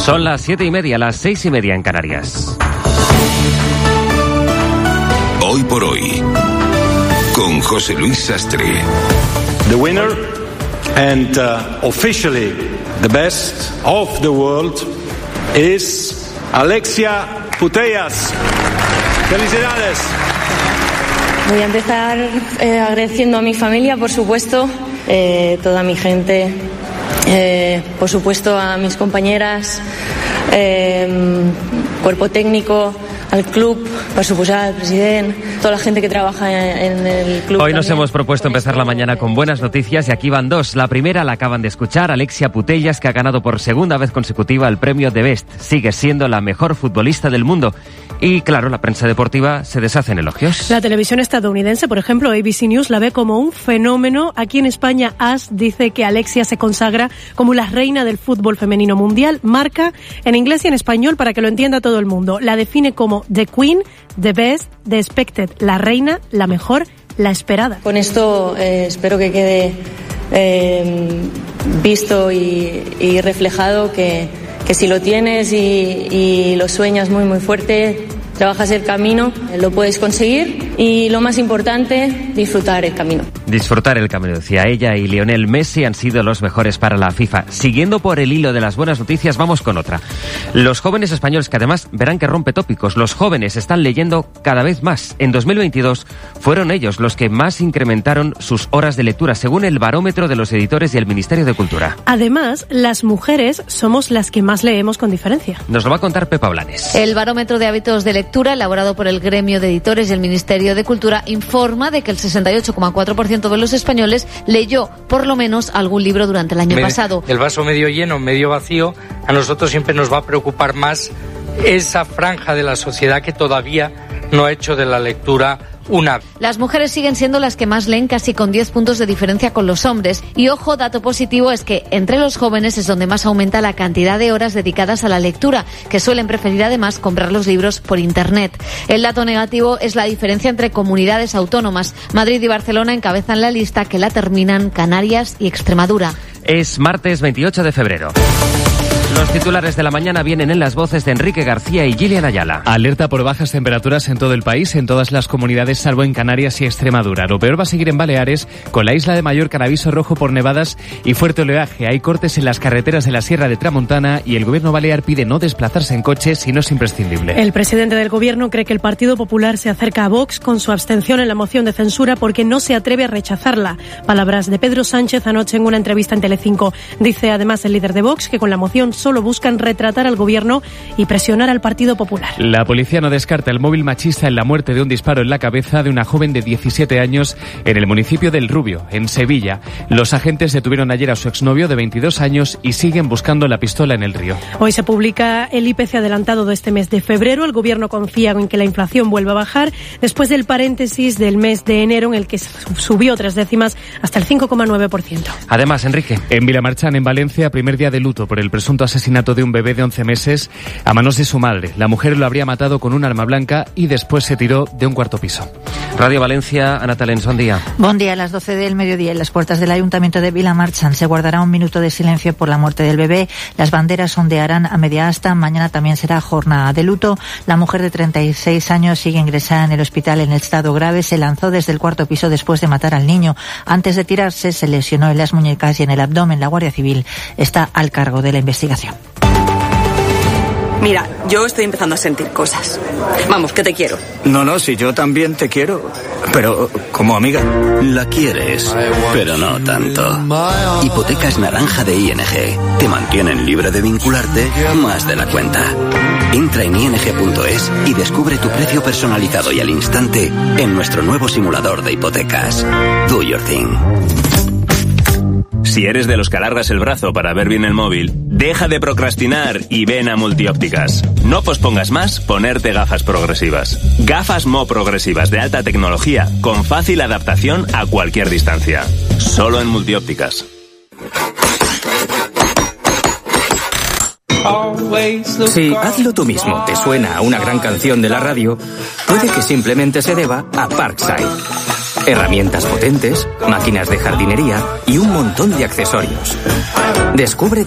Son las 7:30, las 6:30 en Canarias. Hoy por hoy, con José Luis Sastre. The winner and officially the best of the world is Alexia Putellas. ¡Felicidades! Voy a empezar agradeciendo a mi familia, por supuesto, toda mi gente, por supuesto a mis compañeras, cuerpo técnico, al club, por supuesto al presidente, toda la gente que trabaja en el club. Hoy nos también. hemos propuesto empezar la mañana con buenas noticias y aquí van dos. La primera la acaban de escuchar, Alexia Putellas, que ha ganado por segunda vez consecutiva el premio The Best. Sigue siendo la mejor futbolista del mundo. Y claro, la prensa deportiva se deshace en elogios. La televisión estadounidense, por ejemplo, ABC News, la ve como un fenómeno. Aquí en España, AS dice que Alexia se consagra como la reina del fútbol femenino mundial. Marca en inglés y en español para que lo entienda todo el mundo. La define como The Queen, The Best, The Expected, la reina, la mejor, la esperada. Con esto espero que quede visto y reflejado que si lo tienes y lo sueñas muy muy fuerte, trabajas el camino, lo puedes conseguir y lo más importante, disfrutar el camino. Disfrutar el camino, decía ella, y Lionel Messi han sido los mejores para la FIFA. Siguiendo por el hilo de las buenas noticias, vamos con otra. Los jóvenes españoles, que además verán que rompe tópicos, los jóvenes están leyendo cada vez más. En 2022 fueron ellos los que más incrementaron sus horas de lectura, según el barómetro de los editores y el Ministerio de Cultura. Además, las mujeres somos las que más leemos con diferencia. Nos lo va a contar Pepa Blanes. El barómetro de hábitos de lectura, elaborado por el gremio de editores y el Ministerio de Cultura, informa de que el 68,4% de los españoles leyó por lo menos algún libro durante el año pasado. El vaso medio lleno, medio vacío, a nosotros siempre nos va a preocupar más esa franja de la sociedad que todavía no ha hecho de la lectura una. Las mujeres siguen siendo las que más leen, casi con 10 puntos de diferencia con los hombres. Y ojo, dato positivo es que entre los jóvenes es donde más aumenta la cantidad de horas dedicadas a la lectura, que suelen preferir además comprar los libros por internet. El dato negativo es la diferencia entre comunidades autónomas. Madrid y Barcelona encabezan la lista, que la terminan Canarias y Extremadura. Es martes 28 de febrero. Los titulares de la mañana vienen en las voces de Enrique García y Gillian Ayala. Alerta por bajas temperaturas en todo el país, en todas las comunidades, salvo en Canarias y Extremadura. Lo peor va a seguir en Baleares, con la isla de Mallorca en aviso rojo por nevadas y fuerte oleaje. Hay cortes en las carreteras de la Sierra de Tramontana y el gobierno balear pide no desplazarse en coche si no es imprescindible. El presidente del gobierno cree que el Partido Popular se acerca a Vox con su abstención en la moción de censura porque no se atreve a rechazarla. Palabras de Pedro Sánchez anoche en una entrevista en Telecinco. Dice además el líder de Vox que con la moción solo buscan retratar al gobierno y presionar al Partido Popular. La policía no descarta el móvil machista en la muerte de un disparo en la cabeza de una joven de 17 años en el municipio del Rubio, en Sevilla. Los agentes detuvieron ayer a su exnovio de 22 años y siguen buscando la pistola en el río. Hoy se publica el IPC adelantado de este mes de febrero. El gobierno confía en que la inflación vuelva a bajar después del paréntesis del mes de enero en el que subió 3 décimas hasta el 5,9%. Además, Enrique. En Vilamarchán, en Valencia, primer día de luto por el presunto asesinato de un bebé de 11 meses a manos de su madre. La mujer lo habría matado con un arma blanca y después se tiró de un cuarto piso. Radio Valencia, Ana Talens, buen día. Buen día. A las 12 del mediodía en las puertas del Ayuntamiento de Vilamarchán se guardará un minuto de silencio por la muerte del bebé. Las banderas ondearán a media asta. Mañana también será jornada de luto. La mujer de 36 años sigue ingresada en el hospital en estado grave. Se lanzó desde el cuarto piso después de matar al niño. Antes de tirarse se lesionó en las muñecas y en el abdomen. La Guardia Civil está al cargo de la investigación. Mira, yo estoy empezando a sentir cosas. Vamos, que te quiero. No, si yo también te quiero, pero como amiga. La quieres, pero no tanto. Hipotecas naranja de ING. Te mantienen libre de vincularte más de la cuenta. Entra en ing.es y descubre tu precio personalizado y al instante en nuestro nuevo simulador de hipotecas. Do your thing. Si eres de los que alargas el brazo para ver bien el móvil, deja de procrastinar y ven a Multiópticas. No pospongas más ponerte gafas progresivas. Gafas Mo progresivas de alta tecnología con fácil adaptación a cualquier distancia. Solo en Multiópticas. Si Hazlo tú mismo te suena a una gran canción de la radio, puede que simplemente se deba a Parkside. Herramientas potentes, máquinas de jardinería y un montón de accesorios. Descubre